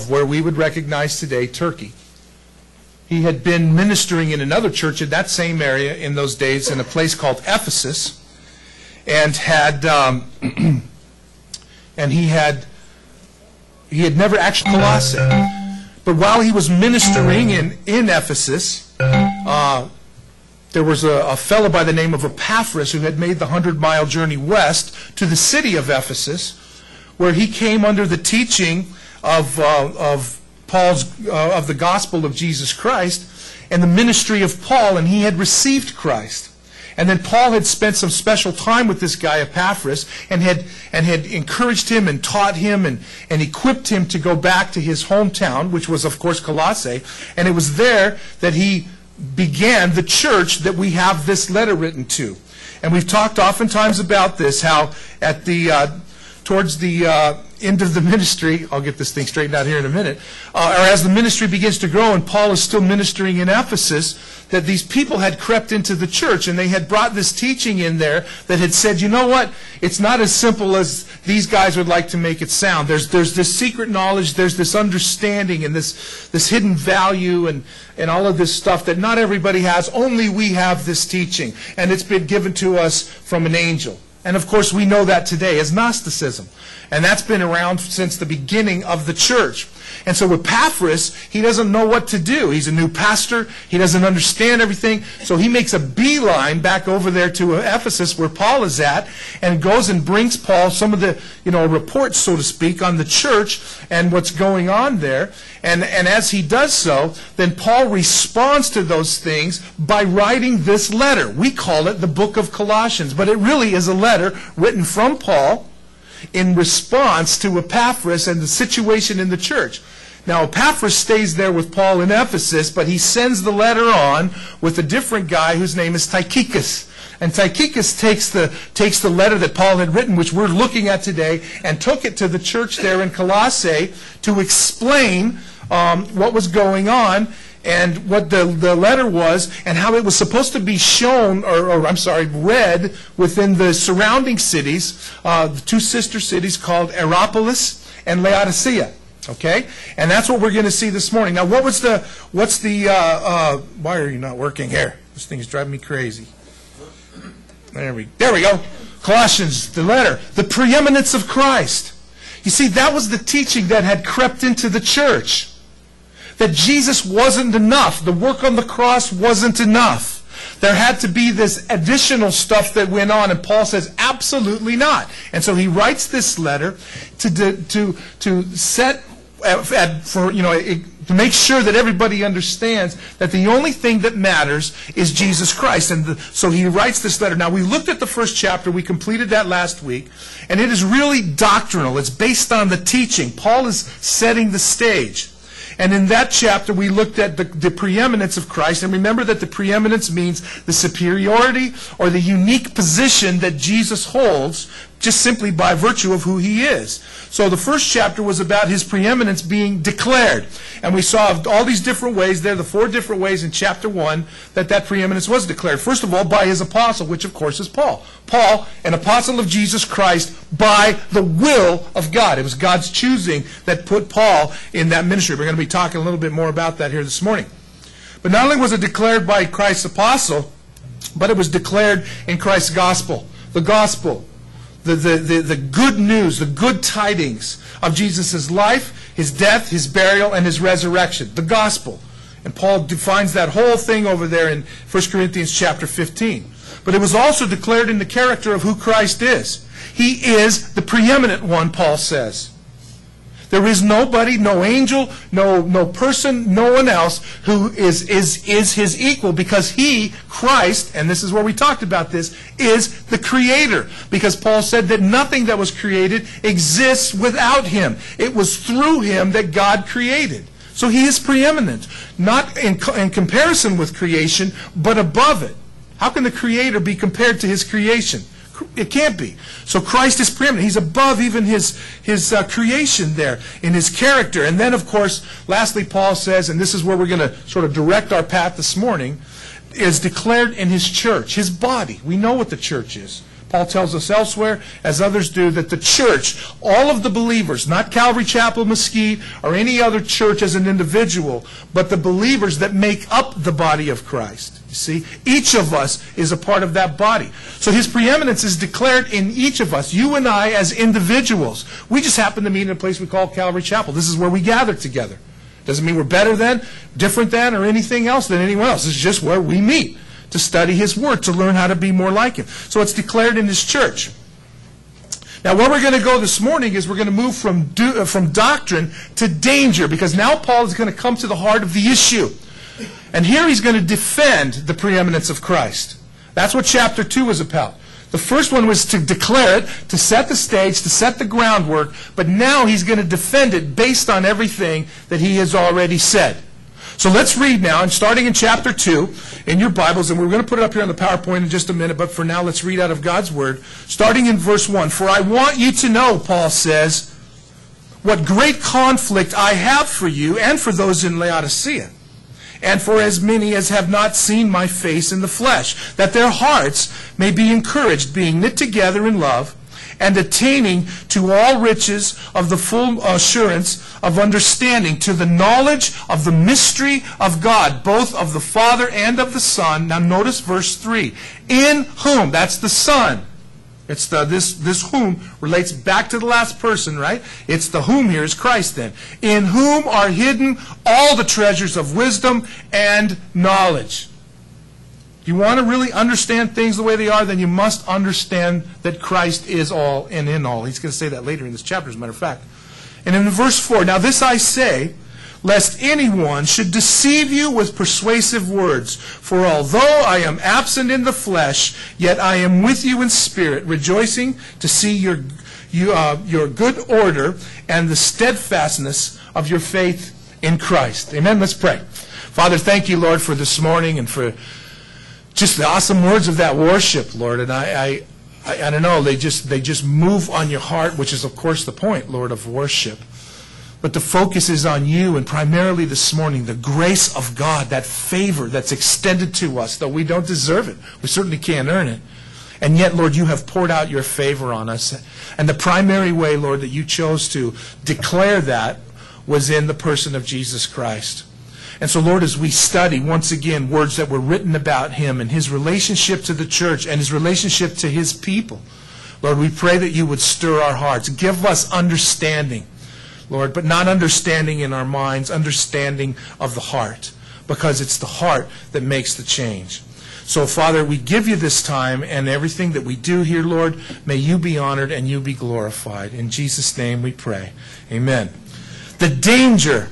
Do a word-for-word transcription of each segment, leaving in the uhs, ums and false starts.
of where we would recognize today Turkey. He had been ministering in another church in that same area in those days in a place called Ephesus, and had um, and he had he had never actually Colossae. But while he was ministering in in Ephesus, uh, there was a, a fellow by the name of Epaphras who had made the hundred-mile journey west to the city of Ephesus, where he came under the teaching of uh, of Paul's uh, of the gospel of Jesus Christ and the ministry of Paul, and he had received Christ. And then Paul had spent some special time with this guy Epaphras and had and had encouraged him and taught him and, and equipped him to go back to his hometown, which was, of course, Colossae. And it was there that he began the church that we have this letter written to. And we've talked oftentimes about this, how at the uh, towards the uh, end of the ministry, I'll get this thing straightened out here in a minute, uh, or as the ministry begins to grow and Paul is still ministering in Ephesus, that these people had crept into the church and they had brought this teaching in there that had said, you know what, it's not as simple as these guys would like to make it sound. There's there's this secret knowledge, there's this understanding and this this hidden value and, and all of this stuff that not everybody has. Only we have this teaching, and it's been given to us from an angel. And of course we know that today as Gnosticism. And that's been around since the beginning of the church. And so Epaphras, he doesn't know what to do. He's a new pastor. He doesn't understand everything. So he makes a beeline back over there to Ephesus where Paul is at and goes and brings Paul some of the, you know, reports, so to speak, on the church and what's going on there. And, and as he does so, then Paul responds to those things by writing this letter. We call it the book of Colossians, but it really is a letter written from Paul in response to Epaphras and the situation in the church. Now, Epaphras stays there with Paul in Ephesus, but he sends the letter on with a different guy whose name is Tychicus. And Tychicus takes the, takes the letter that Paul had written, which we're looking at today, and took it to the church there in Colossae to explain um, what was going on and what the, the letter was and how it was supposed to be shown, or, or I'm sorry, read within the surrounding cities, uh, the two sister cities called Hierapolis and Laodicea. Okay? And that's what we're going to see this morning. Now, what was the, what's the, uh, uh, why are you not working here? This thing is driving me crazy. There we, there we go. Colossians, the letter, the preeminence of Christ. You see, that was the teaching that had crept into the church. That Jesus wasn't enough. The work on the cross wasn't enough. There had to be this additional stuff that went on, and Paul says, absolutely not. And so he writes this letter to to to set for you know to make sure that everybody understands that the only thing that matters is Jesus Christ. And the, so he writes this letter. Now, we looked at the first chapter. We completed that last week, and it is really doctrinal. It's based on the teaching. Paul is setting the stage. And in that chapter, we looked at the, the preeminence of Christ. And remember that the preeminence means the superiority or the unique position that Jesus holds just simply by virtue of who he is. So the first chapter was about his preeminence being declared. And we saw all these different ways there, the four different ways in chapter one that that preeminence was declared. First of all, by his apostle, which of course is Paul. Paul, an apostle of Jesus Christ by the will of God. It was God's choosing that put Paul in that ministry. We're going to be talking a little bit more about that here this morning. But not only was it declared by Christ's apostle, but it was declared in Christ's gospel. The gospel. The, the, the, the good news, the good tidings of Jesus' life, his death, his burial, and his resurrection. The gospel. And Paul defines that whole thing over there in First Corinthians chapter fifteen. But it was also declared in the character of who Christ is. He is the preeminent one, Paul says. There is nobody, no angel, no, no person, no one else who is, is, is his equal, because he, Christ, and this is where we talked about this, is the creator. Because Paul said that nothing that was created exists without him. It was through him that God created. So he is preeminent, not in, in comparison with creation, but above it. How can the creator be compared to his creation? It can't be. So Christ is preeminent. He's above even his, his uh, creation there in his character. And then, of course, lastly, Paul says, and this is where we're going to sort of direct our path this morning, is declared in his church, his body. We know what the church is. Paul tells us elsewhere, as others do, that the church, all of the believers, not Calvary Chapel, Mesquite, or any other church as an individual, but the believers that make up the body of Christ. You see, each of us is a part of that body. So his preeminence is declared in each of us, you and I as individuals. We just happen to meet in a place we call Calvary Chapel. This is where we gather together. Doesn't mean we're better than, different than, or anything else than anyone else. It's just where we meet to study his word, to learn how to be more like him. So it's declared in his church. Now, where we're going to go this morning is we're going to move from, do, uh, from doctrine to danger, because now Paul is going to come to the heart of the issue. And here he's going to defend the preeminence of Christ. That's what chapter two is about. The first one was to declare it, to set the stage, to set the groundwork, but now he's going to defend it based on everything that he has already said. So let's read now, and starting in chapter two in your Bibles, and we're going to put it up here on the PowerPoint in just a minute, but for now let's read out of God's Word, starting in verse one. For I want you to know, Paul says, what great conflict I have for you and for those in Laodicea, and for as many as have not seen my face in the flesh, that their hearts may be encouraged, being knit together in love, and attaining to all riches of the full assurance of understanding, to the knowledge of the mystery of God, both of the Father and of the Son. Now notice verse three. In whom, that's the Son. It's the, this, this whom relates back to the last person, right? It's the whom here is Christ then. In whom are hidden all the treasures of wisdom and knowledge. You want to really understand things the way they are, then you must understand that Christ is all and in all. He's going to say that later in this chapter, as a matter of fact. And in verse four, now this I say, lest anyone should deceive you with persuasive words. For although I am absent in the flesh, yet I am with you in spirit, rejoicing to see your, you, uh, your good order and the steadfastness of your faith in Christ. Amen? Let's pray. Father, thank you, Lord, for this morning and for just the awesome words of that worship, Lord. And I, I, I, I don't know, they just, they just move on your heart, which is, of course, the point, Lord, of worship. But the focus is on you, and primarily this morning, the grace of God, that favor that's extended to us, though we don't deserve it. We certainly can't earn it. And yet, Lord, you have poured out your favor on us. And the primary way, Lord, that you chose to declare that was in the person of Jesus Christ. And so, Lord, as we study, once again, words that were written about him and his relationship to the church and his relationship to his people, Lord, we pray that you would stir our hearts. Give us understanding, Lord, but not understanding in our minds, understanding of the heart, because it's the heart that makes the change. So, Father, we give you this time, and everything that we do here, Lord, may you be honored and you be glorified. In Jesus' name we pray. Amen. The danger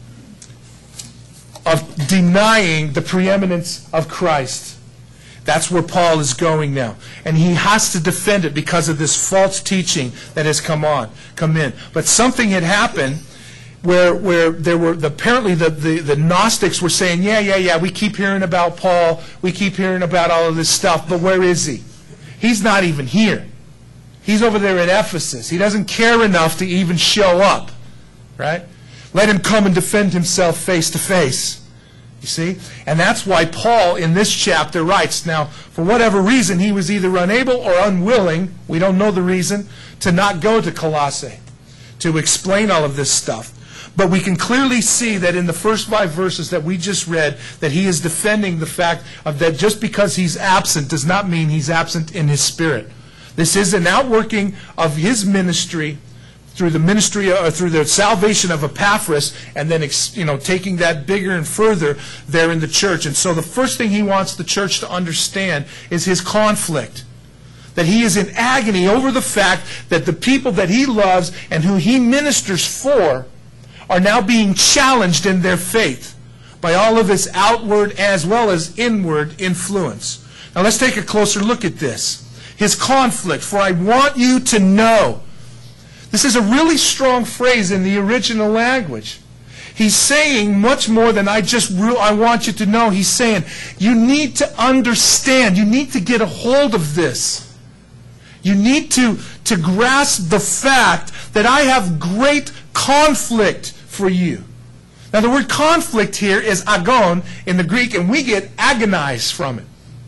of denying the preeminence of Christ. That's where Paul is going now. And he has to defend it because of this false teaching that has come on, come in. But something had happened where where there were, apparently the, the, the Gnostics were saying, yeah, yeah, yeah, we keep hearing about Paul, we keep hearing about all of this stuff, but where is he? He's not even here. He's over there at Ephesus. He doesn't care enough to even show up, right? Let him come and defend himself face to face. You see? And that's why Paul in this chapter writes, now, for whatever reason, he was either unable or unwilling, we don't know the reason, to not go to Colossae to explain all of this stuff. But we can clearly see that in the first five verses that we just read, that he is defending the fact of that just because he's absent does not mean he's absent in his spirit. This is an outworking of his ministry through the ministry, or through the salvation of Epaphras, and then, you know, taking that bigger and further there in the church. And so the first thing he wants the church to understand is his conflict. That he is in agony over the fact that the people that he loves and who he ministers for are now being challenged in their faith by all of his outward as well as inward influence. Now let's take a closer look at this. His conflict, for I want you to know. This is a really strong phrase in the original language. He's saying much more than I just I want you to know. He's saying you need to understand. You need to get a hold of this. You need to, to grasp the fact that I have great conflict for you. Now the word conflict here is agon in the Greek, and we get agonize from it.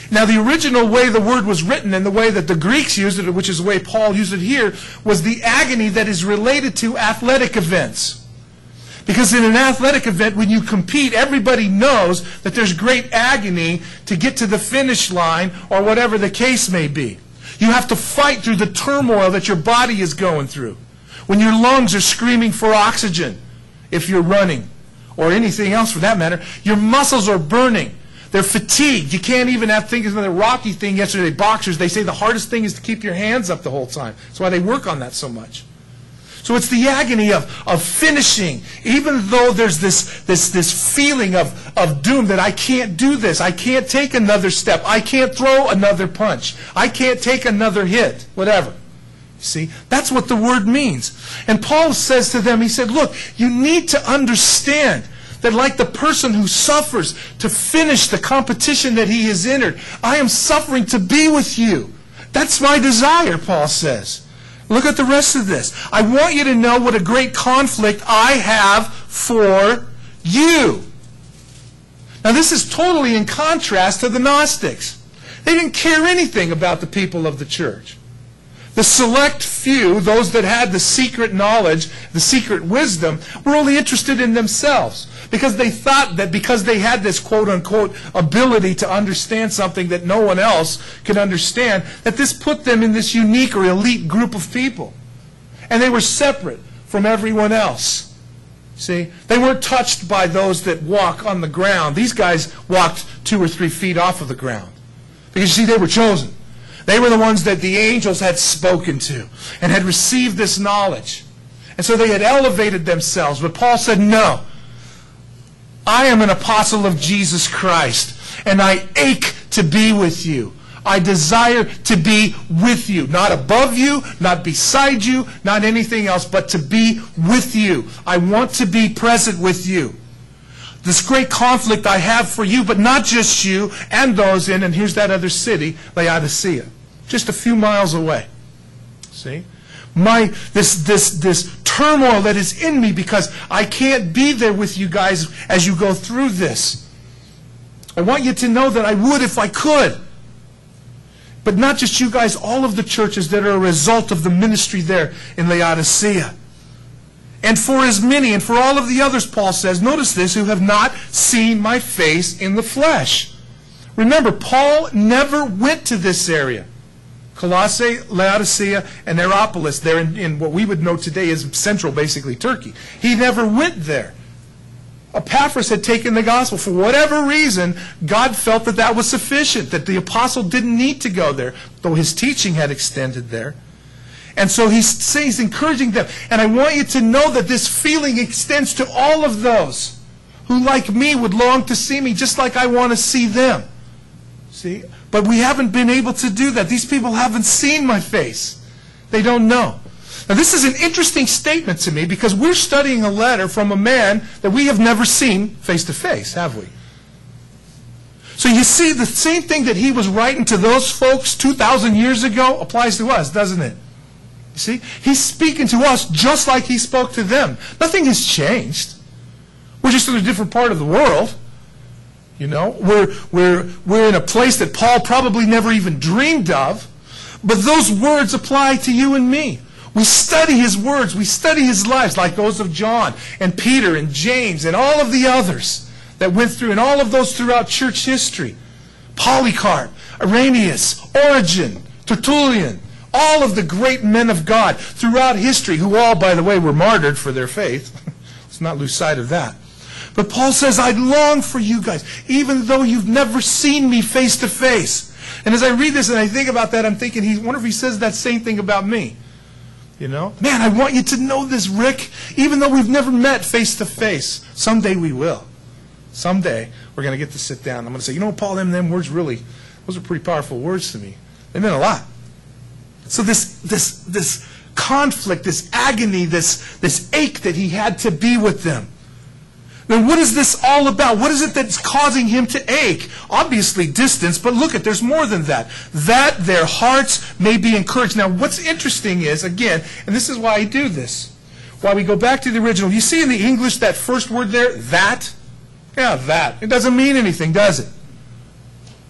Now, the original way the word was written and the way that the Greeks used it, which is the way Paul used it here, was the agony that is related to athletic events. Because in an athletic event, when you compete, everybody knows that there's great agony to get to the finish line or whatever the case may be. You have to fight through the turmoil that your body is going through. When your lungs are screaming for oxygen, if you're running, or anything else for that matter, your muscles are burning. They're fatigued. You can't even have things. Another Rocky thing yesterday, boxers, they say the hardest thing is to keep your hands up the whole time. That's why they work on that so much. So it's the agony of, of finishing, even though there's this, this, this feeling of, of doom that I can't do this. I can't take another step. I can't throw another punch. I can't take another hit, whatever. You see, that's what the word means. And Paul says to them, he said, look, you need to understand that like the person who suffers to finish the competition that he has entered, I am suffering to be with you. That's my desire, Paul says. Look at the rest of this. I want you to know what a great conflict I have for you. Now this is totally in contrast to the Gnostics. They didn't care anything about the people of the church. The select few, those that had the secret knowledge, the secret wisdom, were only interested in themselves. Because they thought that because they had this quote-unquote ability to understand something that no one else could understand, that this put them in this unique or elite group of people. And they were separate from everyone else. See? They weren't touched by those that walk on the ground. These guys walked two or three feet off of the ground. Because you see, they were chosen. They were the ones that the angels had spoken to and had received this knowledge. And so they had elevated themselves. But Paul said, no. I am an apostle of Jesus Christ, and I ache to be with you. I desire to be with you. Not above you, not beside you, not anything else, but to be with you. I want to be present with you. This great conflict I have for you, but not just you, and those in, and here's that other city, Laodicea, just a few miles away. See? My, this, this, this turmoil that is in me because I can't be there with you guys as you go through this. I want you to know that I would if I could. But not just you guys, all of the churches that are a result of the ministry there in Laodicea. And for as many, and for all of the others, Paul says, notice this, who have not seen my face in the flesh. Remember, Paul never went to this area. Colossae, Laodicea, and Hierapolis, there in, in what we would know today as central, basically, Turkey. He never went there. Epaphras had taken the gospel. For whatever reason, God felt that that was sufficient, that the apostle didn't need to go there, though his teaching had extended there. And so he's, he's encouraging them. And I want you to know that this feeling extends to all of those who, like me, would long to see me just like I want to see them. See? But we haven't been able to do that. These people haven't seen my face. They don't know. Now this is an interesting statement to me because we're studying a letter from a man that we have never seen face to face, have we? So you see, the same thing that he was writing to those folks two thousand years ago applies to us, doesn't it? You see? He's speaking to us just like he spoke to them. Nothing has changed. We're just in a different part of the world. You know, we're, we're, we're in a place that Paul probably never even dreamed of. But those words apply to you and me. We study his words. We study his lives like those of John and Peter and James and all of the others that went through, and all of those throughout church history. Polycarp, Irenaeus, Origen, Tertullian, all of the great men of God throughout history, who all, by the way, were martyred for their faith. Let's not lose sight of that. But Paul says, I long for you guys, even though you've never seen me face to face. And as I read this and I think about that, I'm thinking, I wonder if he says that same thing about me. You know? Man, I want you to know this, Rick, even though we've never met face to face. Someday we will. Someday we're going to get to sit down. I'm going to say, you know what, Paul, them, them words really, those are pretty powerful words to me. They meant a lot. So this, this, this conflict, this agony, this, this ache that he had to be with them. Then what is this all about? What is it that's causing him to ache? Obviously distance, but look at, there's more than that. That their hearts may be encouraged. Now what's interesting is, again, and this is why I do this, why we go back to the original. You see in the English that first word there, that? Yeah, that. It doesn't mean anything, does it?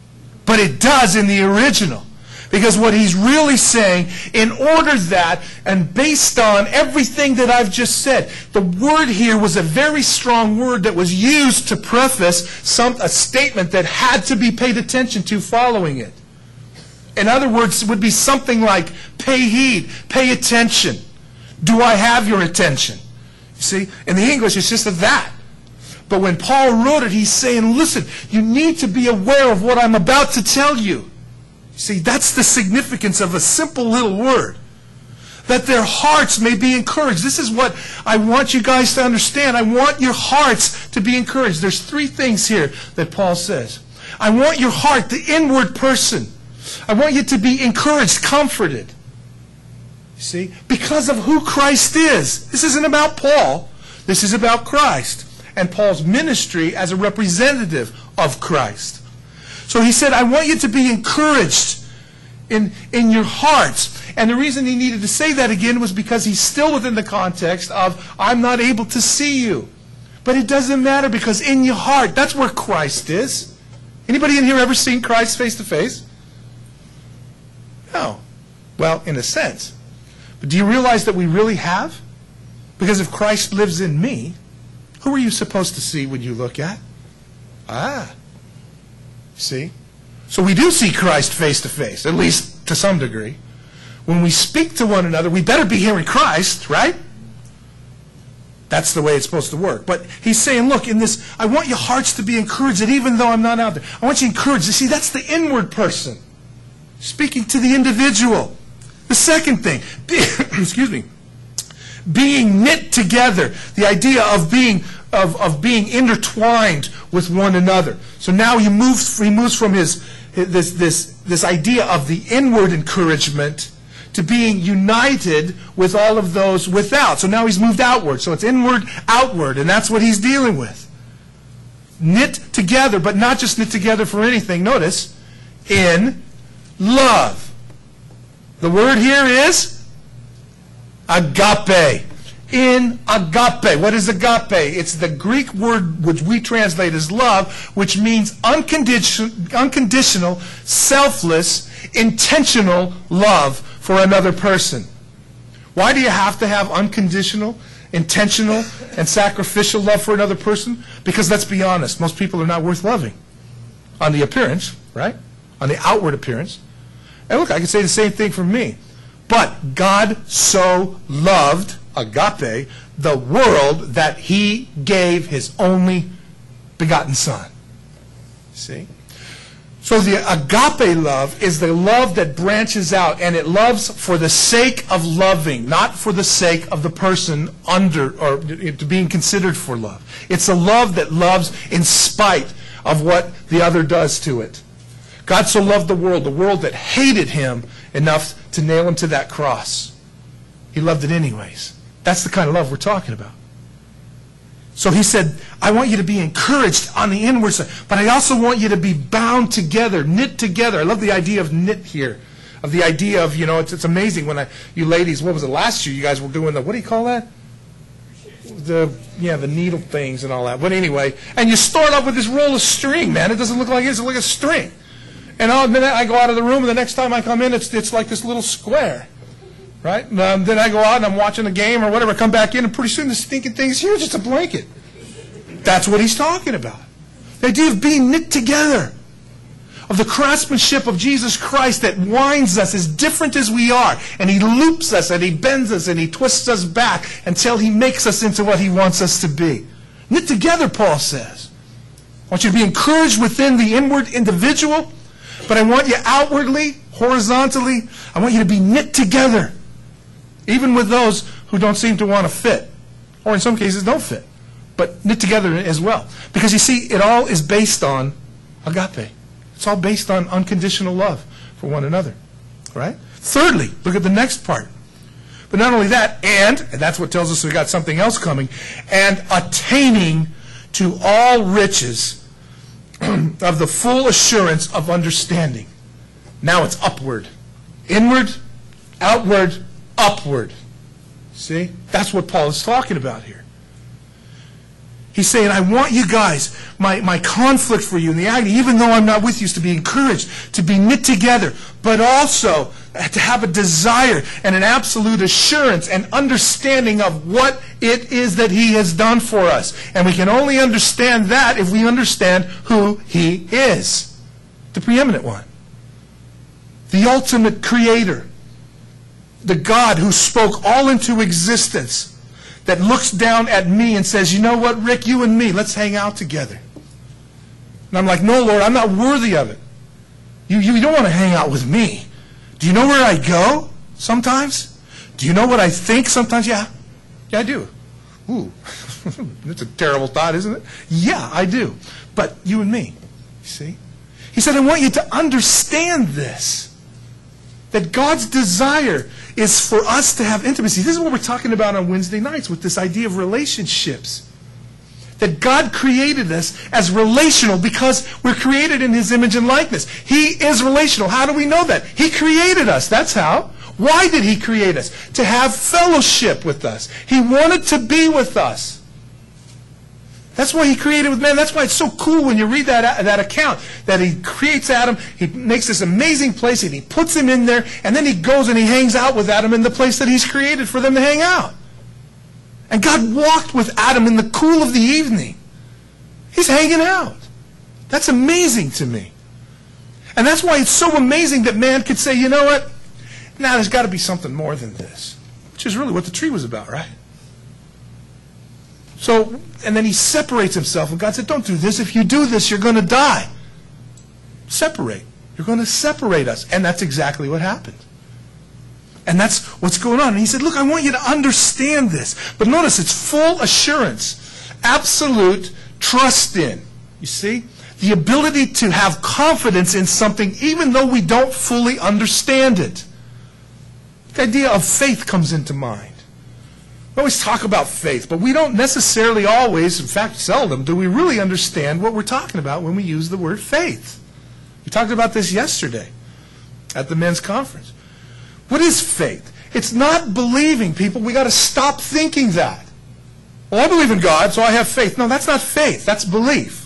But it does in the original. Because what he's really saying, in order that, and based on everything that I've just said, the word here was a very strong word that was used to preface some, a statement that had to be paid attention to following it. In other words, it would be something like, pay heed, pay attention. Do I have your attention? You see, in the English, it's just a that. But when Paul wrote it, he's saying, listen, you need to be aware of what I'm about to tell you. See, that's the significance of a simple little word. That their hearts may be encouraged. This is what I want you guys to understand. I want your hearts to be encouraged. There's three things here that Paul says. I want your heart, the inward person. I want you to be encouraged, comforted. You see, because of who Christ is. This isn't about Paul. This is about Christ and Paul's ministry as a representative of Christ. So he said, I want you to be encouraged in, in your hearts. And the reason he needed to say that again was because he's still within the context of, I'm not able to see you. But it doesn't matter, because in your heart, that's where Christ is. Anybody in here ever seen Christ face to face? No. Well, in a sense. But do you realize that we really have? Because if Christ lives in me, who are you supposed to see when you look at? Ah. See? So we do see Christ face to face, at least to some degree. When we speak to one another, we better be hearing Christ, right? That's the way it's supposed to work. But he's saying, look, in this, I want your hearts to be encouraged, that even though I'm not out there, I want you encouraged. You see, that's the inward person, speaking to the individual. The second thing, be, excuse me, being knit together, the idea of being Of, of being intertwined with one another. So now he moves, he moves from his, his this, this, this idea of the inward encouragement to being united with all of those without. So now he's moved outward. So it's inward, outward, and that's what he's dealing with. Knit together, but not just knit together for anything. Notice, in love. The word here is agape. In agape. What is agape? It's the Greek word which we translate as love, which means unconditional, unconditional, selfless, intentional love for another person. Why do you have to have unconditional, intentional, and sacrificial love for another person? Because let's be honest, most people are not worth loving. On the appearance, right? On the outward appearance. And look, I can say the same thing for me. But God so loved, agape, the world that he gave his only begotten Son. See? So the agape love is the love that branches out, and it loves for the sake of loving, not for the sake of the person under or to being considered for love. It's a love that loves in spite of what the other does to it. God so loved the world, the world that hated him enough to nail him to that cross. He loved it anyways. That's the kind of love we're talking about. So he said, I want you to be encouraged on the inward side, but I also want you to be bound together, knit together. I love the idea of knit here, of the idea of, you know, it's, it's amazing when I, you ladies, what was it, last year you guys were doing the, what do you call that? The, yeah, the needle things and all that. But anyway, and you start off with this roll of string, man. It doesn't look like it, it's like a string. And I'll admit, I go out of the room, and the next time I come in, it's, it's like this little square. Right? And, um, then I go out and I'm watching the game or whatever, come back in, and pretty soon the stinking thing's here, just a blanket. That's what he's talking about. The idea of being knit together, of the craftsmanship of Jesus Christ that winds us as different as we are, and he loops us, and he bends us, and he twists us back until he makes us into what he wants us to be. Knit together, Paul says. I want you to be encouraged within the inward individual, but I want you outwardly, horizontally, I want you to be knit together. Even with those who don't seem to want to fit, or in some cases don't fit, but knit together as well. Because you see, it all is based on agape. It's all based on unconditional love for one another. Right? Thirdly, look at the next part. But not only that, and, and that's what tells us we got something else coming, and attaining to all riches of the full assurance of understanding. Now it's upward. Inward, outward, upward. See? That's what Paul is talking about here. He's saying, I want you guys, my, my conflict for you and the agony, even though I'm not with you, is to be encouraged, to be knit together, but also to have a desire and an absolute assurance and understanding of what it is that he has done for us. And we can only understand that if we understand who he is. The preeminent one. The ultimate creator. The God who spoke all into existence. That looks down at me and says, you know what, Rick, you and me, let's hang out together. And I'm like, no, Lord, I'm not worthy of it. You, you don't want to hang out with me. Do you know where I go sometimes? Do you know what I think sometimes? Yeah. Yeah, I do. Ooh, that's a terrible thought, isn't it? Yeah, I do. But you and me, you see? He said, I want you to understand this. That God's desire is for us to have intimacy. This is what we're talking about on Wednesday nights with this idea of relationships. That God created us as relational because we're created in his image and likeness. He is relational. How do we know that? He created us. That's how. Why did he create us? To have fellowship with us. He wanted to be with us. That's why he created with man. That's why it's so cool when you read that, that account, that he creates Adam, he makes this amazing place, and he puts him in there, and then he goes and he hangs out with Adam in the place that he's created for them to hang out. And God walked with Adam in the cool of the evening. He's hanging out. That's amazing to me. And that's why it's so amazing that man could say, you know what? Now there's got to be something more than this. Which is really what the tree was about, right? So, and then he separates himself, and God said, don't do this. If you do this, you're going to die. Separate. You're going to separate us. And that's exactly what happened. And that's what's going on. And he said, look, I want you to understand this. But notice, it's full assurance, absolute trust in. You see? The ability to have confidence in something even though we don't fully understand it. The idea of faith comes into mind. We always talk about faith, but we don't necessarily always, in fact seldom, do we really understand what we're talking about when we use the word faith. We talked about this yesterday at the men's conference. What is faith? It's not believing, people. We've got to stop thinking that. Well, I believe in God, so I have faith. No, that's not faith. That's belief.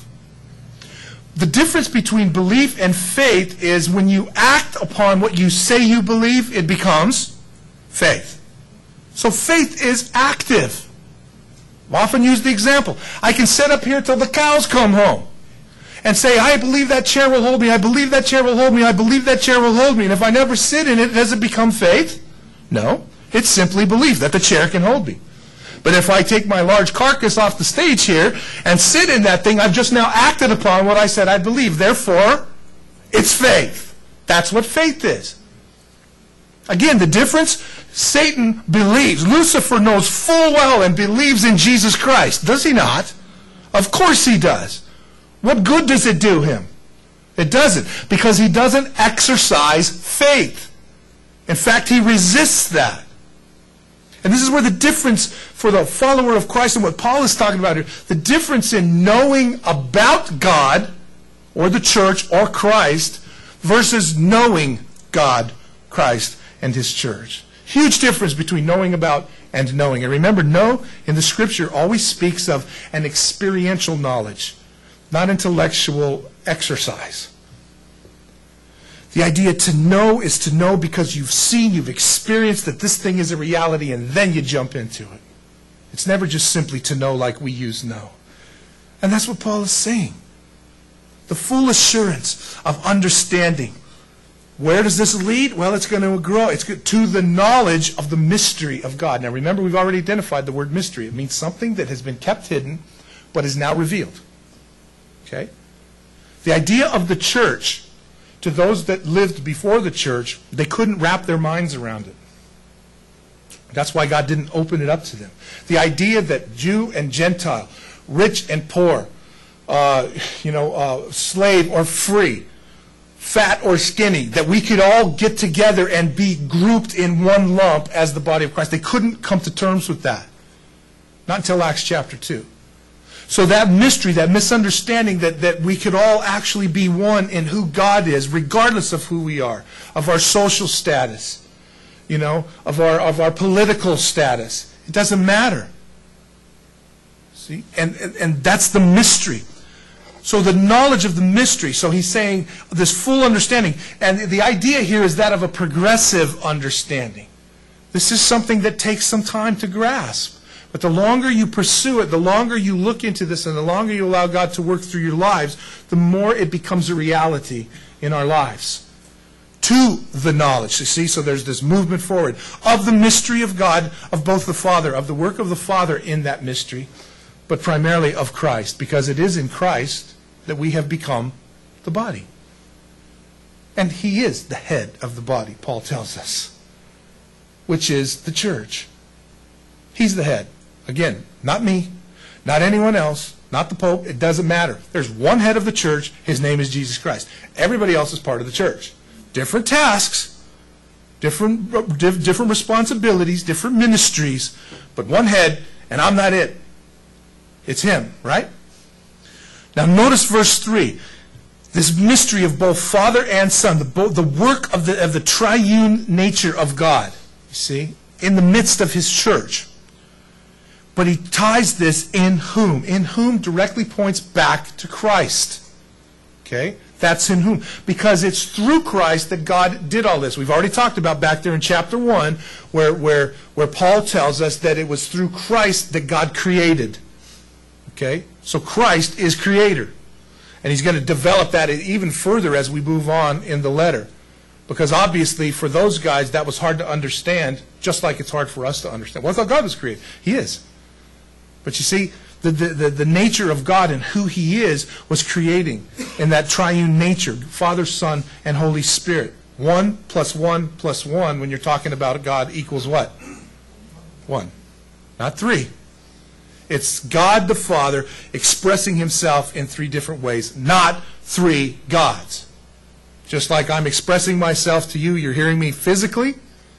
The difference between belief and faith is when you act upon what you say you believe, it becomes faith. So faith is active. I often use the example. I can sit up here till the cows come home and say, I believe that chair will hold me, I believe that chair will hold me, I believe that chair will hold me. And if I never sit in it, does it become faith? No. It's simply belief that the chair can hold me. But if I take my large carcass off the stage here and sit in that thing, I've just now acted upon what I said I believe. Therefore, it's faith. That's what faith is. Again, the difference, Satan believes. Lucifer knows full well and believes in Jesus Christ. Does he not? Of course he does. What good does it do him? It doesn't, because he doesn't exercise faith. In fact, he resists that. And this is where the difference for the follower of Christ and what Paul is talking about here, the difference in knowing about God or the church or Christ versus knowing God, Christ, and his church. Huge difference between knowing about and knowing. And remember, know in the Scripture always speaks of an experiential knowledge, not intellectual exercise. The idea to know is to know because you've seen, you've experienced that this thing is a reality, and then you jump into it. It's never just simply to know like we use know. And that's what Paul is saying. The full assurance of understanding. Where does this lead? Well, it's going to grow. It's to the knowledge of the mystery of God. Now remember, we've already identified the word mystery. It means something that has been kept hidden, but is now revealed. Okay? The idea of the church, to those that lived before the church, they couldn't wrap their minds around it. That's why God didn't open it up to them. The idea that Jew and Gentile, rich and poor, uh, you know, uh, slave or free, fat or skinny, that we could all get together and be grouped in one lump as the body of Christ. They couldn't come to terms with that. Not until Acts chapter two. So that mystery, that misunderstanding that, that we could all actually be one in who God is, regardless of who we are, of our social status, you know, of our, of our political status. It doesn't matter. See? And, and, and that's the mystery. So the knowledge of the mystery. So he's saying this full understanding. And the idea here is that of a progressive understanding. This is something that takes some time to grasp. But the longer you pursue it, the longer you look into this, and the longer you allow God to work through your lives, the more it becomes a reality in our lives. To the knowledge, you see, so there's this movement forward of the mystery of God, of both the Father, of the work of the Father in that mystery, but primarily of Christ, because it is in Christ that we have become the body. And He is the head of the body, Paul tells us, which is the church. He's the head. Again, not me, not anyone else, not the Pope. It doesn't matter. There's one head of the church. His name is Jesus Christ. Everybody else is part of the church. Different tasks, different, different responsibilities, different ministries, but one head, and I'm not it. It's Him, right? Now notice verse three. This mystery of both Father and Son, the, the work of the, of the triune nature of God, you see, in the midst of His church. But he ties this in whom. In whom directly points back to Christ. Okay? That's in whom. Because it's through Christ that God did all this. We've already talked about back there in chapter one where, where, where Paul tells us that it was through Christ that God created. Okay? So Christ is creator. And he's going to develop that even further as we move on in the letter. Because obviously for those guys that was hard to understand, just like it's hard for us to understand. Well, I thought God was created. He is. But you see, the, the, the, the nature of God and who He is was creating in that triune nature, Father, Son, and Holy Spirit. One plus one plus one, when you're talking about God, equals what? One. Not three. It's God the Father expressing Himself in three different ways, not three gods. Just like I'm expressing myself to you, you're hearing me physically,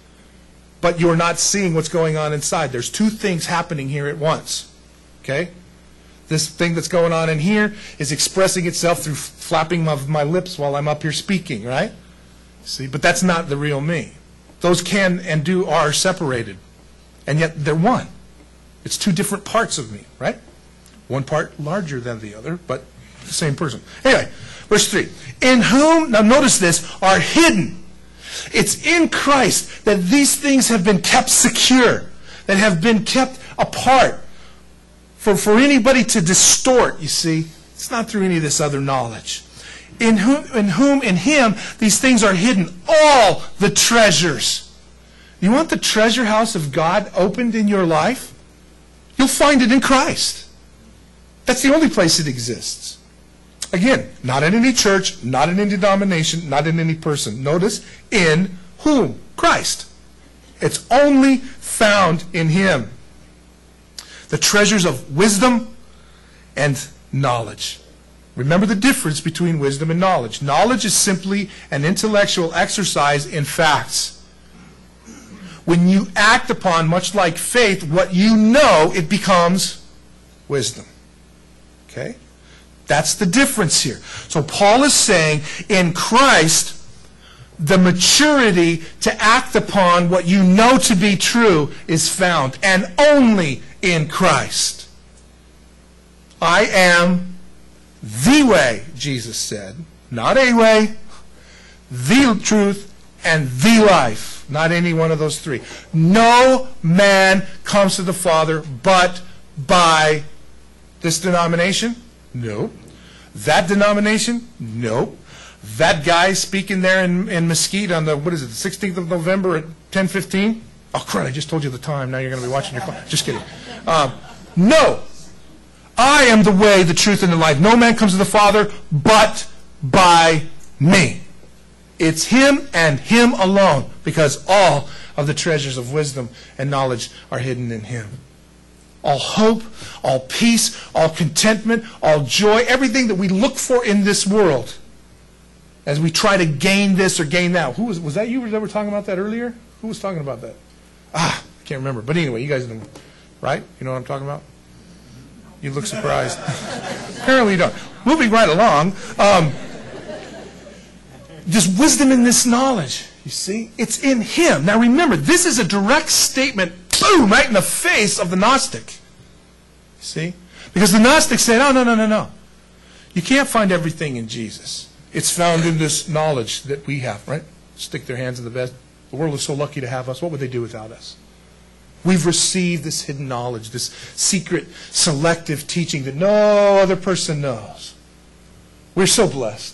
but you're not seeing what's going on inside. There's two things happening here at once. Okay? This thing that's going on in here is expressing itself through flapping of my lips while I'm up here speaking, right? See, but that's not the real me. Those can and do are separated, and yet they're one. It's two different parts of me, right? One part larger than the other, but the same person. Anyway, verse three. In whom, now notice this, are hidden. It's in Christ that these things have been kept secure, that have been kept apart. For, for anybody to distort, you see, it's not through any of this other knowledge. In whom, in whom, in Him, these things are hidden, all the treasures. You want the treasure house of God opened in your life? You'll find it in Christ. That's the only place it exists. Again, not in any church, not in any denomination, not in any person. Notice, in whom? Christ. It's only found in Him. The treasures of wisdom and knowledge. Remember the difference between wisdom and knowledge. Knowledge is simply an intellectual exercise in facts. When you act upon, much like faith, what you know, it becomes wisdom. Okay? That's the difference here. So Paul is saying, in Christ, the maturity to act upon what you know to be true is found, and only in Christ. I am the way, Jesus said. Not a way, the truth, and the life. Not any one of those three. No man comes to the Father but by this denomination? Nope. That denomination? Nope. That guy speaking there in, in Mesquite on the, what is it, the sixteenth of November at ten fifteen? Oh, crud, I just told you the time. Now you're going to be watching your phone. Just kidding. Um, no. I am the way, the truth, and the life. No man comes to the Father but by me. It's Him and Him alone, because all of the treasures of wisdom and knowledge are hidden in Him. All hope, all peace, all contentment, all joy, everything that we look for in this world as we try to gain this or gain that. Who was, was that you that were talking about that earlier? Who was talking about that? Ah, I can't remember. But anyway, you guys know, right? You know what I'm talking about? You look surprised. Apparently you don't. Moving right along. Um, just wisdom in this knowledge, you see? It's in Him. Now remember, this is a direct statement, boom, right in the face of the Gnostic. You see? Because the Gnostics said, oh, no, no, no, no. You can't find everything in Jesus. It's found in this knowledge that we have, right? Stick their hands in the bed. The world is so lucky to have us. What would they do without us? We've received this hidden knowledge, this secret, selective teaching that no other person knows. We're so blessed.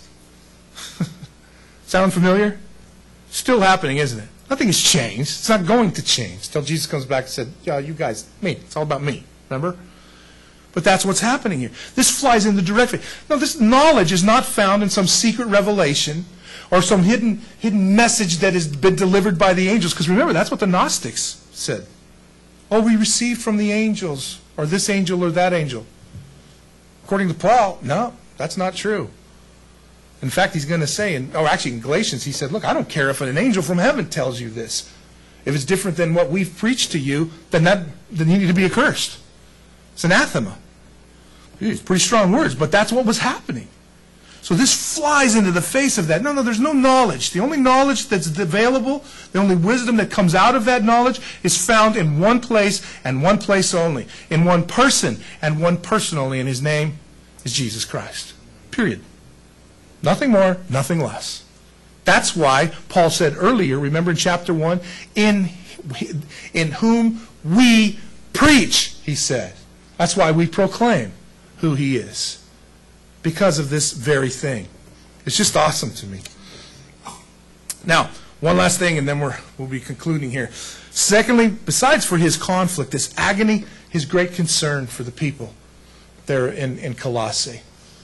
Sound familiar? Still happening, isn't it? Nothing has changed. It's not going to change until Jesus comes back and said, yeah, you guys, me. It's all about me. Remember? But that's what's happening here. This flies in the directly. No, this knowledge is not found in some secret revelation or some hidden, hidden message that has been delivered by the angels. Because remember, that's what the Gnostics said. Oh, we received from the angels, or this angel or that angel. According to Paul, no, that's not true. In fact, he's going to say, in, oh, actually in Galatians, he said, look, I don't care if an angel from heaven tells you this. If it's different than what we've preached to you, then, that, then you need to be accursed. It's anathema. It's pretty strong words, but that's what was happening. So this flies into the face of that. No, no, there's no knowledge. The only knowledge that's available, the only wisdom that comes out of that knowledge is found in one place and one place only. In one person and one person only, and his name is Jesus Christ. Period. Nothing more, nothing less. That's why Paul said earlier, remember in chapter one, in, in whom we preach, he said. That's why we proclaim who he is. Because of this very thing. It's just awesome to me. Now, one last thing, and then we're, we'll be concluding here. Secondly, besides for his conflict, this agony, his great concern for the people there in, in Colossae.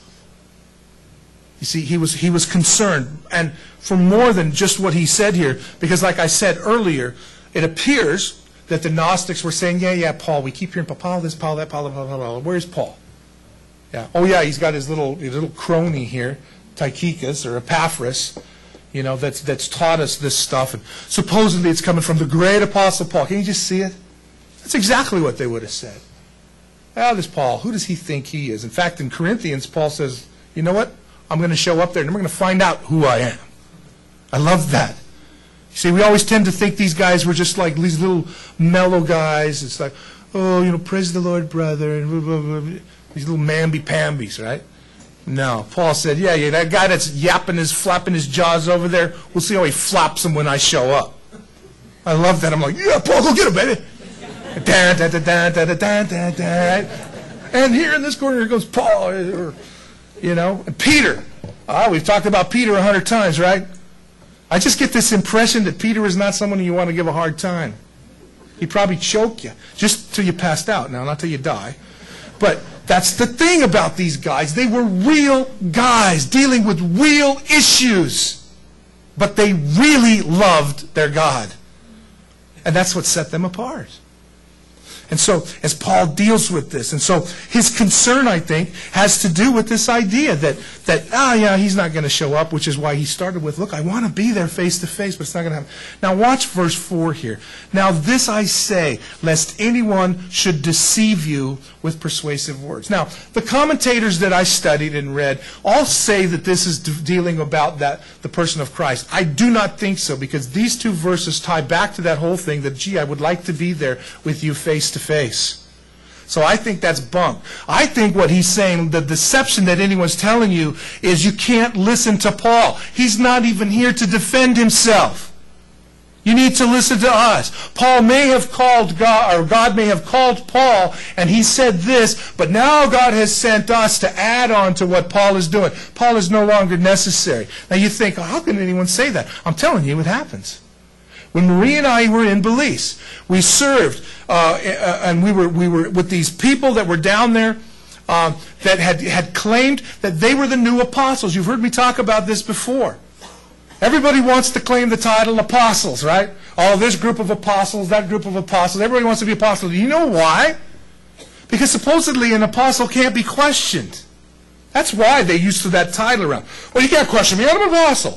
You see, he was, he was concerned, and for more than just what he said here, because like I said earlier, it appears that the Gnostics were saying, yeah, yeah, Paul, we keep hearing Paul this, Paul that, Paul, Paul, Paul, Paul. Where's Paul? Yeah. Oh, yeah, he's got his little his little crony here, Tychicus or Epaphras, you know, that's that's taught us this stuff. And supposedly it's coming from the great apostle Paul. Can you just see it? That's exactly what they would have said. Ah, this Paul, who does he think he is? In fact, in Corinthians, Paul says, you know what? I'm going to show up there and we're going to find out who I am. I love that. You see, we always tend to think these guys were just like these little mellow guys. It's like, oh, you know, praise the Lord, brother, and blah, blah, blah. These little mamby-pambies, right? No. Paul said, yeah, yeah, that guy that's yapping his, flapping his jaws over there, we'll see how he flaps them when I show up. I love that. I'm like, yeah, Paul, go get him, baby. Da, da, da, da, da, da, da, da. And here in this corner goes Paul, or, you know, and Peter. Ah, we've talked about Peter a hundred times, right? I just get this impression that Peter is not someone you want to give a hard time. He'd probably choke you, just till you passed out now, not till you die. But that's the thing about these guys. They were real guys dealing with real issues. But they really loved their God. And that's what set them apart. And so, as Paul deals with this, and so his concern, I think, has to do with this idea that, that ah, yeah, he's not going to show up, which is why he started with, look, I want to be there face to face, but it's not going to happen. Now, watch verse four here. Now, this I say, lest anyone should deceive you with persuasive words. Now, the commentators that I studied and read all say that this is dealing about that the person of Christ. I do not think so, because these two verses tie back to that whole thing that, gee, I would like to be there with you face to face. So I think that's bunk. I think what he's saying, the deception that anyone's telling you, is you can't listen to Paul. He's not even here to defend himself. You need to listen to us. Paul may have called God, or God may have called Paul, and he said this, but now God has sent us to add on to what Paul is doing. Paul is no longer necessary. Now you think, oh, how can anyone say that? I'm telling you, it happens. When Marie and I were in Belize, we served, uh, and we were we were with these people that were down there uh, that had had claimed that they were the new apostles. You've heard me talk about this before. Everybody wants to claim the title apostles, right? Oh, this group of apostles, that group of apostles. Everybody wants to be apostles. Do you know why? Because supposedly an apostle can't be questioned. That's why they used to that title around. Well, you can't question me. I'm an apostle,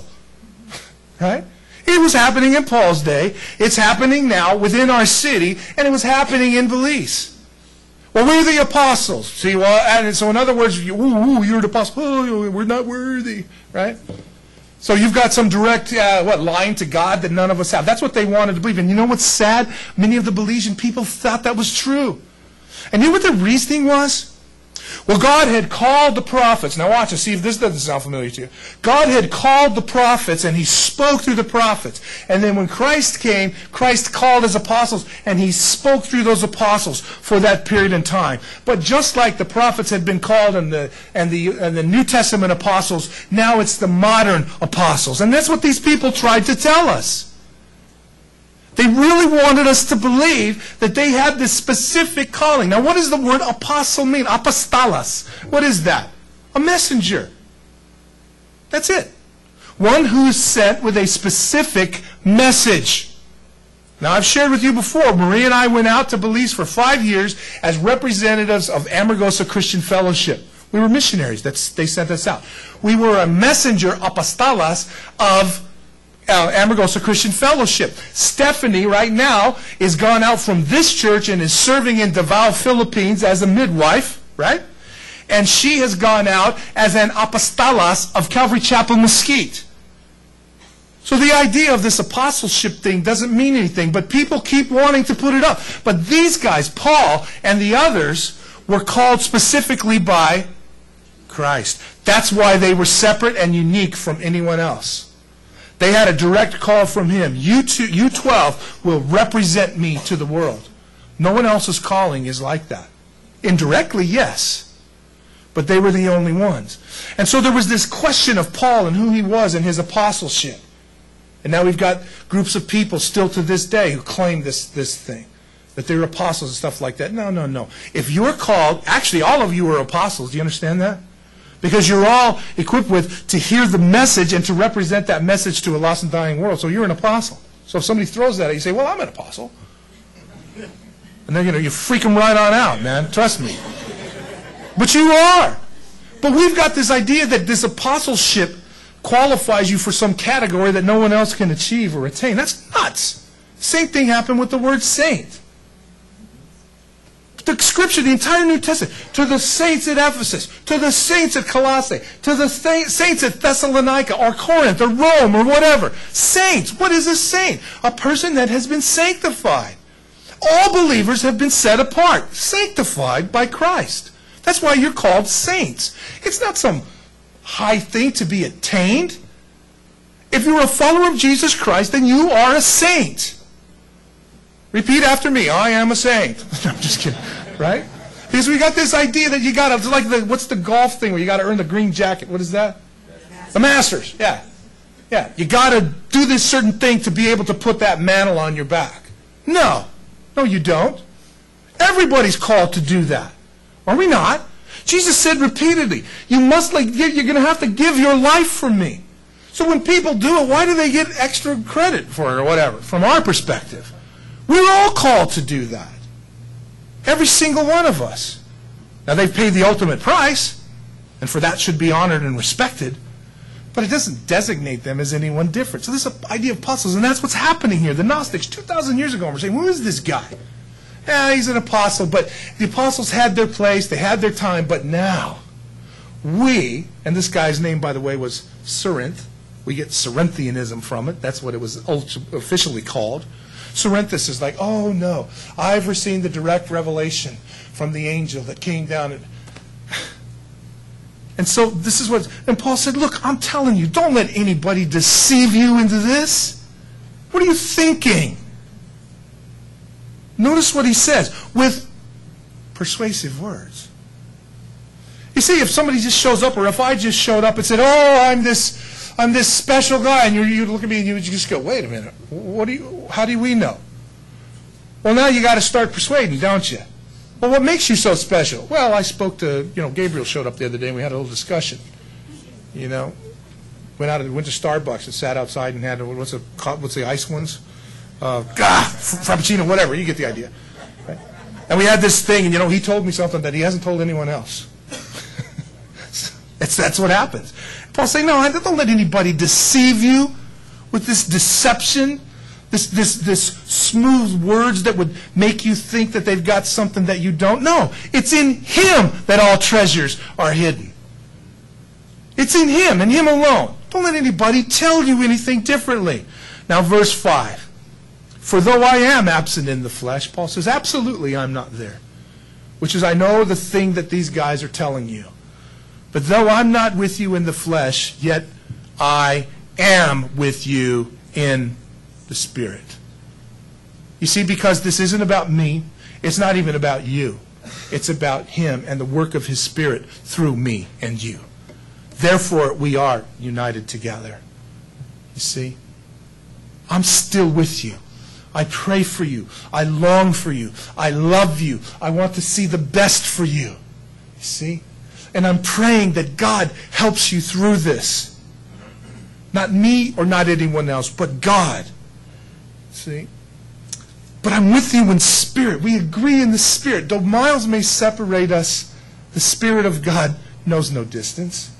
right? It was happening in Paul's day. It's happening now within our city, and it was happening in Belize. Well, we're the apostles. See, well, and so in other words, you, ooh, ooh, you're the apostle. Oh, we're not worthy, right? So you've got some direct, uh, what, lying to God that none of us have. That's what they wanted to believe. And you know what's sad? Many of the Belizean people thought that was true. And you know what the reasoning was? Well, God had called the prophets. Now watch and see if this doesn't sound familiar to you. God had called the prophets, and he spoke through the prophets. And then when Christ came, Christ called his apostles, and he spoke through those apostles for that period in time. But just like the prophets had been called and the, and the, and the New Testament apostles, now it's the modern apostles. And that's what these people tried to tell us. They really wanted us to believe that they had this specific calling. Now, what does the word apostle mean? Apostolos. What is that? A messenger. That's it. One who is sent with a specific message. Now, I've shared with you before, Marie and I went out to Belize for five years as representatives of Amargosa Christian Fellowship. We were missionaries. That's, they sent us out. We were a messenger, apostolos, of Uh, Amargosa Christian Fellowship. Stephanie, right now, is gone out from this church and is serving in Davao, Philippines as a midwife, right? And she has gone out as an apostolos of Calvary Chapel Mesquite. So the idea of this apostleship thing doesn't mean anything, but people keep wanting to put it up. But these guys, Paul and the others, were called specifically by Christ. That's why they were separate and unique from anyone else. They had a direct call from him. You, two, you twelve will represent me to the world. No one else's calling is like that. Indirectly, yes. But they were the only ones. And so there was this question of Paul and who he was and his apostleship. And now we've got groups of people still to this day who claim this, this thing. That they're apostles and stuff like that. No, no, no. If you're called, actually all of you are apostles. Do you understand that? Because you're all equipped with to hear the message and to represent that message to a lost and dying world. So you're an apostle. So if somebody throws that at you, say, well, I'm an apostle. And then, you know, you freak them right on out, man. Trust me. But you are. But we've got this idea that this apostleship qualifies you for some category that no one else can achieve or attain. That's nuts. Same thing happened with the word saint. The Scripture, the entire New Testament, to the saints at Ephesus, to the saints at Colossae, to the saints at Thessalonica or Corinth or Rome or whatever. Saints. What is a saint? A person that has been sanctified. All believers have been set apart, sanctified by Christ. That's why you're called saints. It's not some high thing to be attained. If you're a follower of Jesus Christ, then you are a saint. Repeat after me. I am a saint. I'm just kidding. Right? Because we got this idea that you got to, like, the, what's the golf thing where you got to earn the green jacket? What is that? The Masters. Yeah. Yeah. You got to do this certain thing to be able to put that mantle on your back. No. No, you don't. Everybody's called to do that. Are we not? Jesus said repeatedly, you must, like, you're going to have to give your life for me. So when people do it, why do they get extra credit for it or whatever, from our perspective? We're all called to do that. Every single one of us. Now, they've paid the ultimate price, and for that should be honored and respected, but it doesn't designate them as anyone different. So this idea of apostles, and that's what's happening here. The Gnostics, two thousand years ago, were saying, who is this guy? Yeah, he's an apostle, but the apostles had their place, they had their time, but now, we, and this guy's name, by the way, was Cerinth. We get Cerinthianism from it. That's what it was officially called. Cerinthus is like, oh no, I've received the direct revelation from the angel that came down. And, and so this is what, and Paul said, look, I'm telling you, don't let anybody deceive you into this. What are you thinking? Notice what he says, with persuasive words. You see, if somebody just shows up, or if I just showed up and said, oh, I'm this... I'm this special guy, and you you look at me and you just go, wait a minute, what do you, how do we know? Well, now you got to start persuading, don't you? Well, what makes you so special? Well, I spoke to, you know, Gabriel showed up the other day and we had a little discussion. You know, went out and went to Starbucks and sat outside and had, what's the, what's the ice ones? Uh, ah, Frappuccino, whatever, you get the idea. Right? And we had this thing, and you know, he told me something that he hasn't told anyone else. It's, that's what happens. Paul's saying, no, don't let anybody deceive you with this deception, this, this, this smooth words that would make you think that they've got something that you don't. No, it's in him that all treasures are hidden. It's in him and him alone. Don't let anybody tell you anything differently. Now, verse five. For though I am absent in the flesh, Paul says, absolutely I'm not there. which is, I know the thing that these guys are telling you. But though I'm not with you in the flesh, yet I am with you in the Spirit. You see, because this isn't about me, it's not even about you. It's about Him and the work of His Spirit through me and you. Therefore, we are united together. You see? I'm still with you. I pray for you. I long for you. I love you. I want to see the best for you. You see? And I'm praying that God helps you through this. Not me or not anyone else, but God. See? But I'm with you in spirit. We agree in the Spirit. Though miles may separate us, the Spirit of God knows no distance.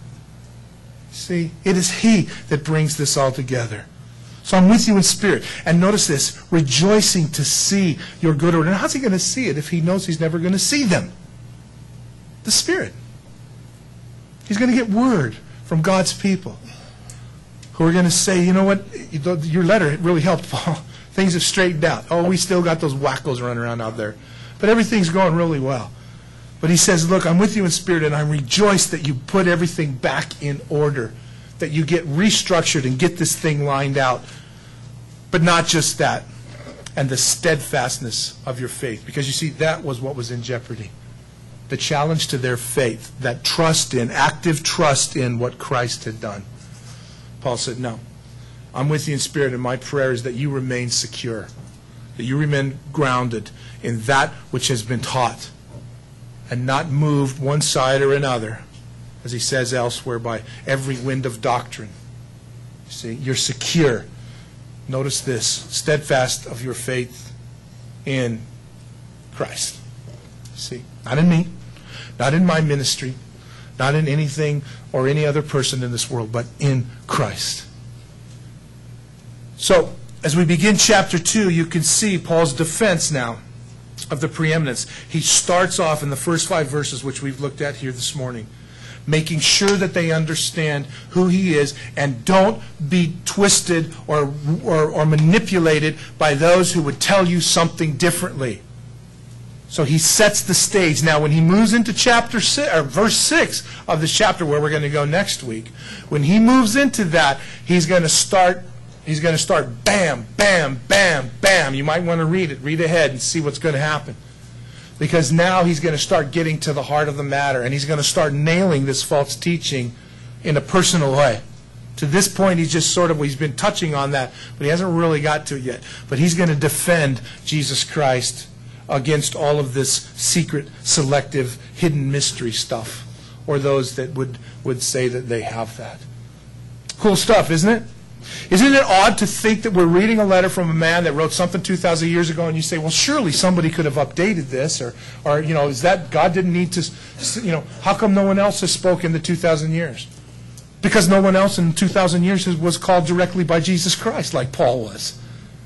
See? It is He that brings this all together. So I'm with you in spirit. And notice this, rejoicing to see your good order. And how's He going to see it if He knows He's never going to see them? The Spirit. He's going to get word from God's people who are going to say, you know what, your letter really helped, Paul. Things have straightened out. Oh, we still got those wackos running around out there. But everything's going really well. But he says, look, I'm with you in spirit, and I rejoice that you put everything back in order, that you get restructured and get this thing lined out. But not just that, and the steadfastness of your faith. Because you see, that was what was in jeopardy. The challenge to their faith, that trust in, active trust in what Christ had done. Paul said, no, I'm with you in spirit, and my prayer is that you remain secure, that you remain grounded in that which has been taught, and not moved one side or another, as he says elsewhere, by every wind of doctrine. See, you're secure. Notice this, steadfast of your faith in Christ. See, not in me, not in my ministry, not in anything or any other person in this world, but in Christ. So, as we begin chapter two, you can see Paul's defense now of the preeminence. He starts off in the first five verses, which we've looked at here this morning, making sure that they understand who he is and don't be twisted or, or, or manipulated by those who would tell you something differently. So he sets the stage. Now, when he moves into chapter six, or verse six of this chapter, where we're going to go next week, when he moves into that, he's going to start. He's going to start bam, bam, bam, bam. You might want to read it, read ahead, and see what's going to happen. Because now he's going to start getting to the heart of the matter, and he's going to start nailing this false teaching in a personal way. To this point, he's just sort of, he's been touching on that, but he hasn't really got to it yet. But he's going to defend Jesus Christ against all of this secret, selective, hidden mystery stuff, or those that would, would say that they have that. Cool stuff, isn't it? Isn't it odd to think that we're reading a letter from a man that wrote something two thousand years ago, and you say, well, surely somebody could have updated this, or, or you know, is that God didn't need to, you know, how come no one else has spoken in the two thousand years? Because no one else in two thousand years was called directly by Jesus Christ like Paul was.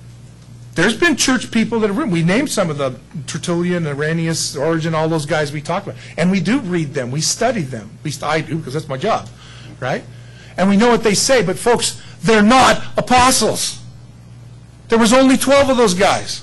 There's been church people that have written. We named some of the Tertullian, Irenaeus, Origen, all those guys we talked about. And we do read them. We study them. At least I do, because that's my job, right? And we know what they say. But folks, they're not apostles. There was only twelve of those guys.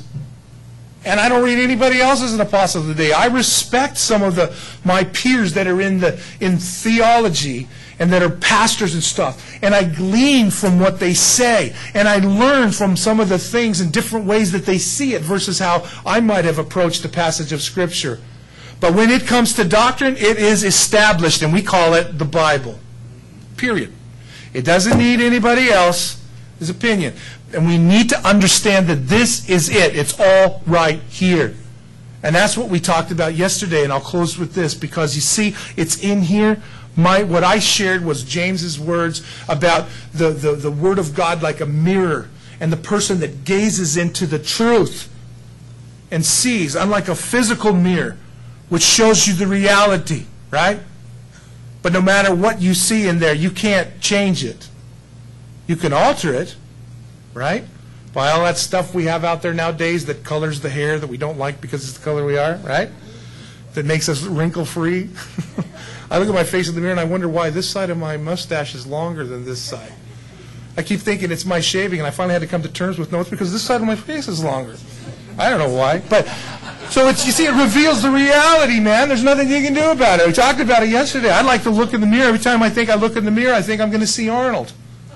And I don't read anybody else as an apostle today. I respect some of the my peers that are in the in theology and that are pastors and stuff. And I glean from what they say. And I learn from some of the things in different ways that they see it versus how I might have approached a passage of Scripture. But when it comes to doctrine, it is established, and we call it the Bible. Period. It doesn't need anybody else's opinion. And we need to understand that this is it. It's all right here. And that's what we talked about yesterday, and I'll close with this, because you see, it's in here. My, what I shared was James's words about the, the, the Word of God like a mirror, and the person that gazes into the truth and sees, unlike a physical mirror, which shows you the reality, right? But no matter what you see in there, you can't change it. You can alter it, right? By all that stuff we have out there nowadays that colors the hair that we don't like because it's the color we are, right? That makes us wrinkle-free. I look at my face in the mirror and I wonder why this side of my mustache is longer than this side. I keep thinking it's my shaving, and I finally had to come to terms with, no, it's because this side of my face is longer. I don't know why, but So it's, you see, it reveals the reality, man. There's nothing you can do about it. We talked about it yesterday. I like to look in the mirror. Every time I think I look in the mirror, I think I'm going to see Arnold.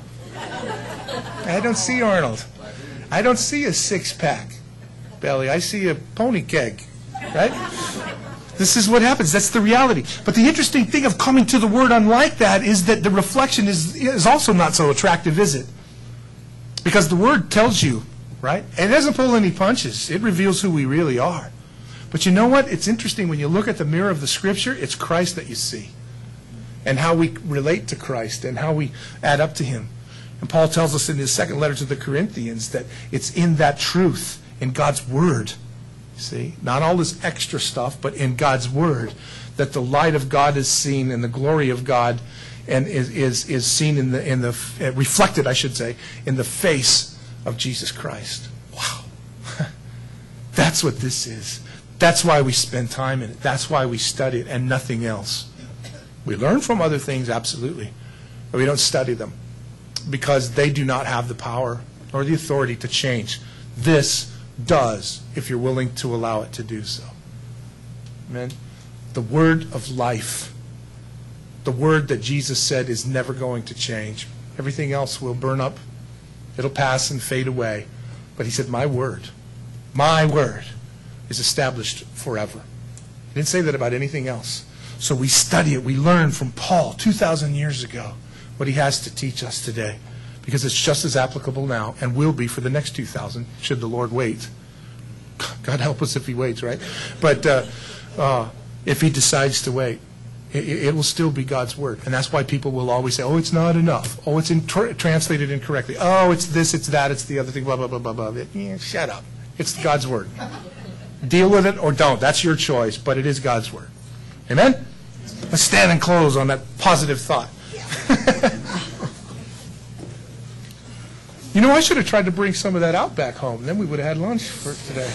I don't see Arnold. I don't see a six-pack belly. I see a pony keg, right? This is what happens. That's the reality. But the interesting thing of coming to the Word unlike that is that the reflection is, is also not so attractive, is it? Because the Word tells you, right? And it doesn't pull any punches. It reveals who we really are. But you know what? It's interesting when you look at the mirror of the Scripture, it's Christ that you see. And how we relate to Christ and how we add up to Him. And Paul tells us in his second letter to the Corinthians that it's in that truth, in God's Word, see, not all this extra stuff, but in God's Word, that the light of God is seen and the glory of God and is is, is seen in the in the uh, reflected, I should say, in the face of Jesus Christ. Wow, that's what this is. That's why we spend time in it. That's why we study it, and nothing else. We learn from other things, absolutely, but we don't study them because they do not have the power or the authority to change. This does, if you're willing to allow it to do so. Amen. The word of life, the word that Jesus said is never going to change. Everything else will burn up. It'll pass and fade away. But he said, my word, my word is established forever. He didn't say that about anything else. So we study it. We learn from Paul two thousand years ago what he has to teach us today. Because it's just as applicable now and will be for the next two thousand, should the Lord wait. God help us if he waits, right? But uh, uh, if he decides to wait, it, it will still be God's word. And that's why people will always say, oh, it's not enough. Oh, it's in tra- translated incorrectly. Oh, it's this, it's that, it's the other thing, blah, blah, blah, blah, blah. Yeah, shut up. It's God's word. Deal with it or don't. That's your choice, but it is God's word. Amen? Let's stand and close on that positive thought. You know, I should have tried to bring some of that out back home. Then we would have had lunch for today.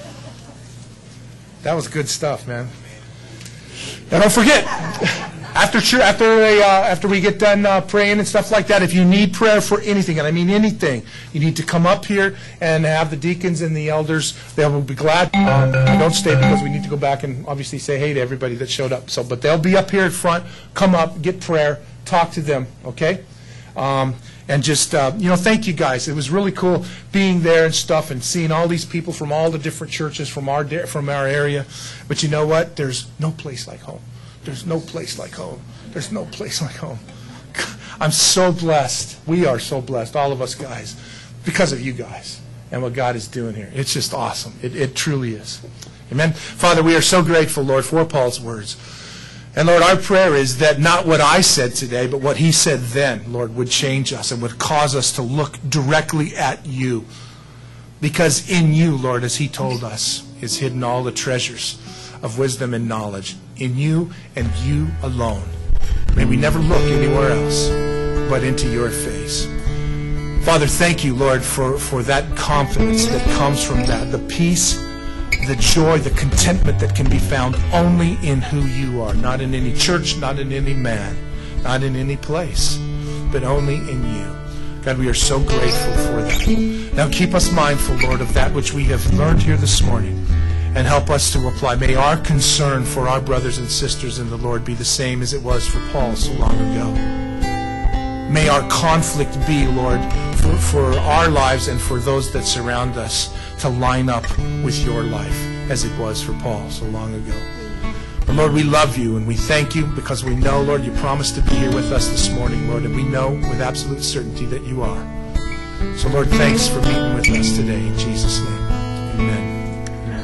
That was good stuff, man. Now, don't forget, after church, after they, uh, after we get done uh, praying and stuff like that, if you need prayer for anything, and I mean anything, you need to come up here and have the deacons and the elders. They will be glad. Um, don't stay because we need to go back and obviously say hey to everybody that showed up. So, but they'll be up here in front. Come up, get prayer, talk to them. Okay. Um, And just, uh, you know, thank you guys. It was really cool being there and stuff and seeing all these people from all the different churches from our from our area. But you know what? There's no place like home. There's no place like home. There's no place like home. I'm so blessed. We are so blessed, all of us guys, because of you guys and what God is doing here. It's just awesome. It, it truly is. Amen. Father, we are so grateful, Lord, for Paul's words. And Lord, our prayer is that not what I said today, but what he said then, Lord, would change us and would cause us to look directly at you. Because in you, Lord, as he told us, is hidden all the treasures of wisdom and knowledge. In you and you alone. May we never look anywhere else but into your face. Father, thank you, Lord, for, for that confidence that comes from that, the peace, the joy, the contentment that can be found only in who you are. Not in any church, not in any man, not in any place, but only in you. God, we are so grateful for that. Now keep us mindful, Lord, of that which we have learned here this morning and help us to apply. May our concern for our brothers and sisters in the Lord be the same as it was for Paul so long ago. May our conflict be, Lord, for, for our lives and for those that surround us to line up with your life as it was for Paul so long ago. But Lord, we love you and we thank you because we know, Lord, you promised to be here with us this morning, Lord, and we know with absolute certainty that you are. So, Lord, thanks for meeting with us today in Jesus' name.